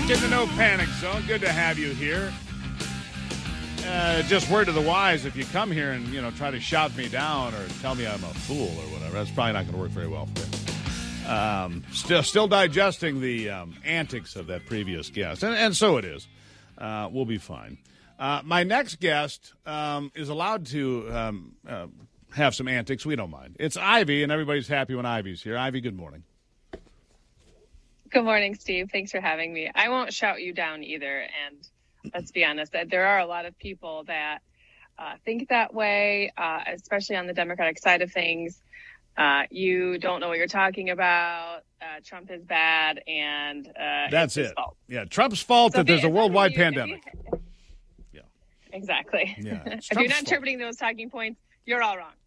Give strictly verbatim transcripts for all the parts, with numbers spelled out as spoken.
Back in the No Panic Zone. Good to have you here. Uh, just word to the wise, if you come here and, you know, try to shout me down or tell me I'm a fool or whatever, that's probably not going to work very well for you. Um, still, still digesting the um, antics of that previous guest, and, and so it is. Uh, we'll be fine. Uh, my next guest um, is allowed to um, uh, have some antics. We don't mind. It's Ivy, and everybody's happy when Ivy's here. Ivy, good morning. Good morning, Steve. Thanks for having me. I won't shout you down either, and let's be honest, that there are a lot of people that uh, think that way, uh, especially on the Democratic side of things. Uh, you don't know what you're talking about. Uh, Trump is bad, and uh, that's it's his it. fault. Yeah, Trump's fault So that there's you, a worldwide you, pandemic. You, yeah, exactly. Yeah, if Trump's you're not fault. interpreting those talking points, you're all wrong.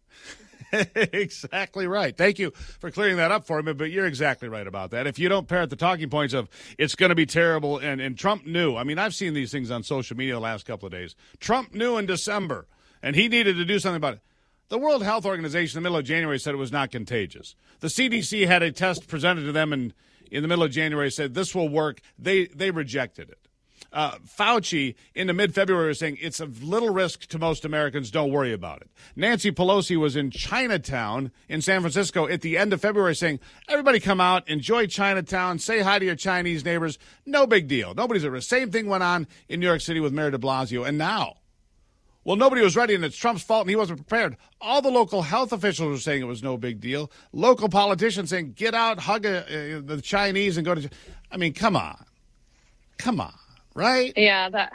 Exactly right. Thank you for clearing that up for me, but you're exactly right about that. If you don't parrot the talking points of it's going to be terrible, and, and Trump knew. I mean, I've seen these things on social media the last couple of days. Trump knew in December, and he needed to do something about it. The World Health Organization in the middle of January said it was not contagious. The C D C had a test presented to them in, in the middle of January, said this will work. They, they rejected it. Uh, Fauci, in the mid-February, was saying it's of little risk to most Americans. Don't worry about it. Nancy Pelosi was in Chinatown in San Francisco at the end of February saying, everybody come out, enjoy Chinatown, say hi to your Chinese neighbors. No big deal. Nobody's at risk. Same thing went on in New York City with Mayor de Blasio. And now, well, nobody was ready, and it's Trump's fault, and he wasn't prepared. All the local health officials were saying it was no big deal. Local politicians saying, get out, hug uh, the Chinese, and go to... I mean, come on. Come on. Right? Yeah, that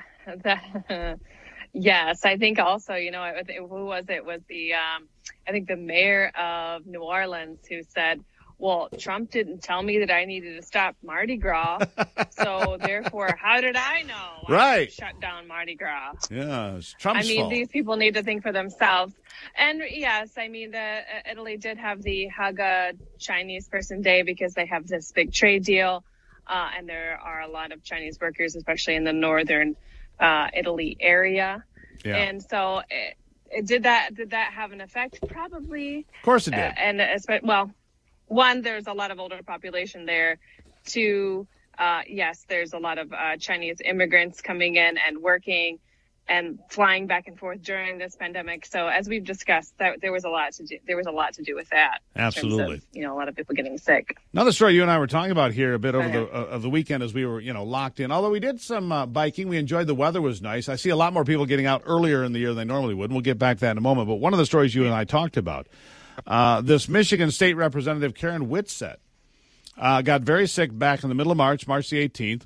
that yes, I think also, you know, it, it, who was it? it was the um, I think the mayor of New Orleans who said, "Well, Trump didn't tell me that I needed to stop Mardi Gras, so therefore, how did I know? Right, I shut down Mardi Gras." Yeah, it's Trump's I mean, fault. These people need to think for themselves. And yes, I mean, the uh, Italy did have the Hug a Chinese Person Day because they have this big trade deal. Uh, and there are a lot of Chinese workers, especially in the northern uh, Italy area. Yeah. And so it, it did that did that have an effect? Probably. Of course it did. Uh, and espe- well, one, there's a lot of older population there. Two, uh, yes, there's a lot of uh, Chinese immigrants coming in and working and flying back and forth during this pandemic. So as we've discussed, that there was a lot to do. There was a lot to do with that. Absolutely. In terms of, you know, a lot of people getting sick. Another story you and I were talking about here a bit over Okay. the uh, of the weekend as we were, you know, locked in. Although we did some uh, biking, we enjoyed the weather was nice. I see a lot more people getting out earlier in the year than they normally would. And we'll get back to that in a moment. But one of the stories you and I talked about, uh, this Michigan State Representative Karen Whitsett uh, got very sick back in the middle of March, March the eighteenth,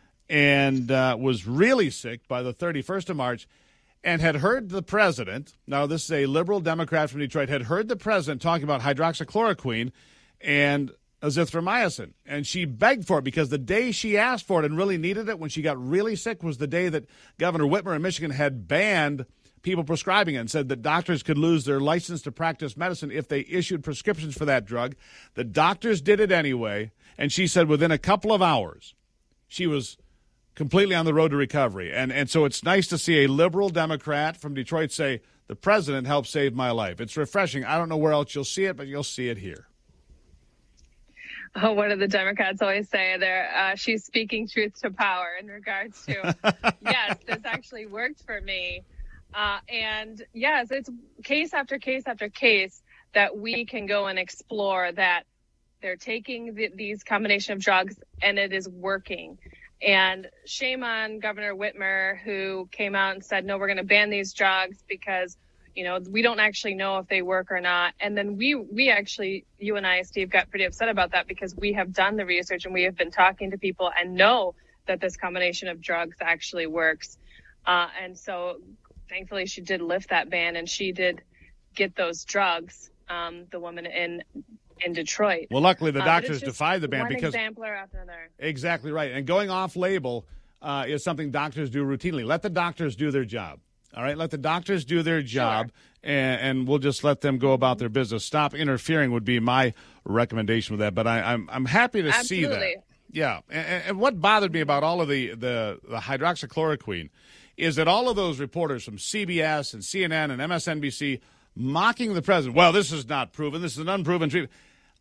and uh, was really sick by the thirty-first of March. And had heard the president, now this is a liberal Democrat from Detroit, had heard the president talking about hydroxychloroquine and azithromycin. And she begged for it because the day she asked for it and really needed it, when she got really sick, was the day that Governor Whitmer in Michigan had banned people prescribing it and said that doctors could lose their license to practice medicine if they issued prescriptions for that drug. The doctors did it anyway. And she said within a couple of hours, she was completely on the road to recovery. And and so it's nice to see a liberal Democrat from Detroit say, the president helped save my life. It's refreshing. I don't know where else you'll see it, but you'll see it here. Oh, what do the Democrats always say? There, uh, she's speaking truth to power in regards to, yes, this actually worked for me. Uh, and yes, it's case after case after case that we can go and explore that they're taking the, these combination of drugs and it is working. And shame on Governor Whitmer, who came out and said, no, we're going to ban these drugs because, you know, we don't actually know if they work or not. And then we we actually, you and I, Steve, got pretty upset about that because we have done the research and we have been talking to people and know that this combination of drugs actually works. Uh, and so thankfully she did lift that ban and she did get those drugs, um, the woman in in Detroit. Well, luckily the Uh, doctors defied the ban one because exemplar after another. Exactly right. And going off label uh, is something doctors do routinely. Let the doctors do their job. All right, let the doctors do their job, Sure. and, and we'll just let them go about their business. Stop interfering would be my recommendation with that. But I, I'm I'm happy to see Absolutely. that. Yeah, and, and what bothered me about all of the, the, the hydroxychloroquine is that all of those reporters from C B S and C N N and M S N B C mocking the president. Well, this is not proven. This is an unproven treatment.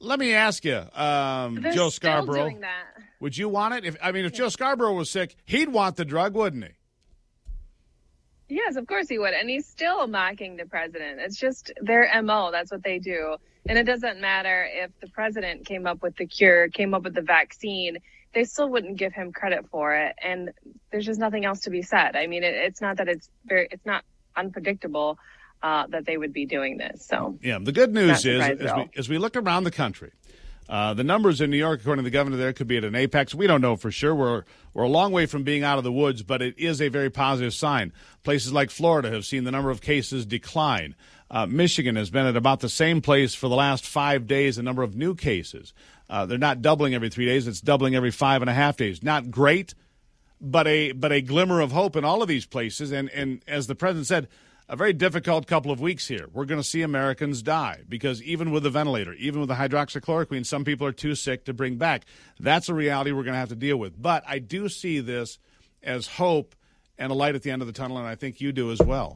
Let me ask you, um, They're Joe still Scarborough, doing that. would you want it? If I mean, if Joe Scarborough was sick, he'd want the drug, wouldn't he? Yes, of course he would. And he's still mocking the president. It's just their M O. That's what they do. And it doesn't matter if the president came up with the cure, came up with the vaccine, they still wouldn't give him credit for it. And there's just nothing else to be said. I mean, it, it's not that it's very, it's not unpredictable uh, that they would be doing this. So yeah, the good news is as though. we, as we look around the country, uh, the numbers in New York, according to the governor there, could be at an apex. We don't know for sure. We're we're a long way from being out of the woods, but it is a very positive sign. Places like Florida have seen the number of cases decline. Uh, Michigan has been at about the same place for the last five days, the number of new cases. Uh, they're not doubling every three days. It's doubling every five and a half days. Not great, but a but a glimmer of hope in all of these places. And, and as the president said, a very difficult couple of weeks here. We're going to see Americans die because even with the ventilator, even with the hydroxychloroquine, some people are too sick to bring back. That's a reality we're going to have to deal with. But I do see this as hope and a light at the end of the tunnel, and I think you do as well.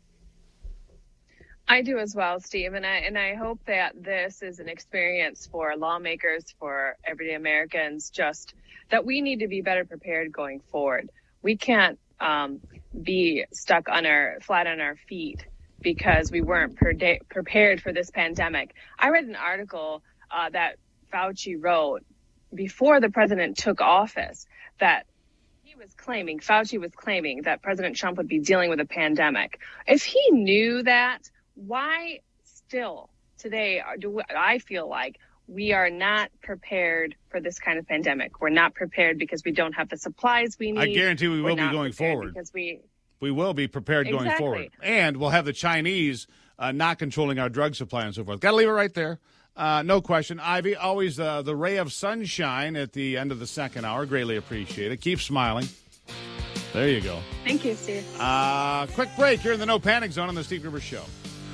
I do as well, Steve, and I and I hope that this is an experience for lawmakers, for everyday Americans, just that we need to be better prepared going forward. We can't um, be stuck on our flat on our feet because we weren't per day, prepared for this pandemic. I read an article uh, that Fauci wrote before the president took office that he was claiming, Fauci was claiming that President Trump would be dealing with a pandemic. If he knew that, why still today do I feel like we are not prepared for this kind of pandemic? We're not prepared because we don't have the supplies we need. I guarantee we will We're be not going prepared forward. Because we, we will be prepared going Exactly. forward. And we'll have the Chinese uh, not controlling our drug supply and so forth. Got to leave it right there. Uh, no question. Ivy, always uh, the ray of sunshine at the end of the second hour. Greatly appreciate it. Keep smiling. There you go. Thank you, Steve. Uh, quick break here in the No Panic Zone on the Steve Gruber Show.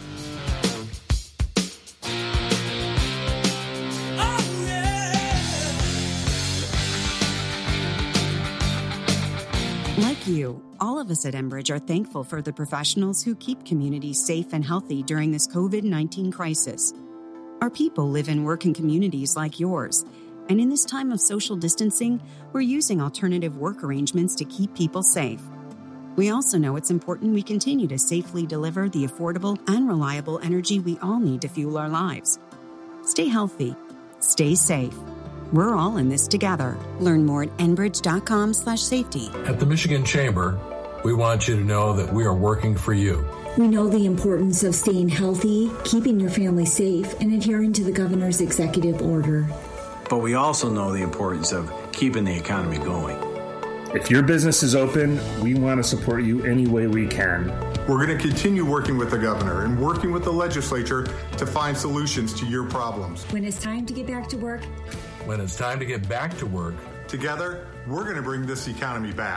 Like you, all of us at Enbridge are thankful for the professionals who keep communities safe and healthy during this covid nineteen crisis. Our people live and work in communities like yours, and in this time of social distancing, we're using alternative work arrangements to keep people safe. We also know it's important we continue to safely deliver the affordable and reliable energy we all need to fuel our lives. Stay healthy. Stay safe. We're all in this together. Learn more at enbridge.com slash safety. At the Michigan Chamber, we want you to know that we are working for you. We know the importance of staying healthy, keeping your family safe, and adhering to the governor's executive order. But we also know the importance of keeping the economy going. If your business is open, we want to support you any way we can. We're going to continue working with the governor and working with the legislature to find solutions to your problems. When it's time to get back to work, When it's time to get back to work, Together, we're going to bring this economy back.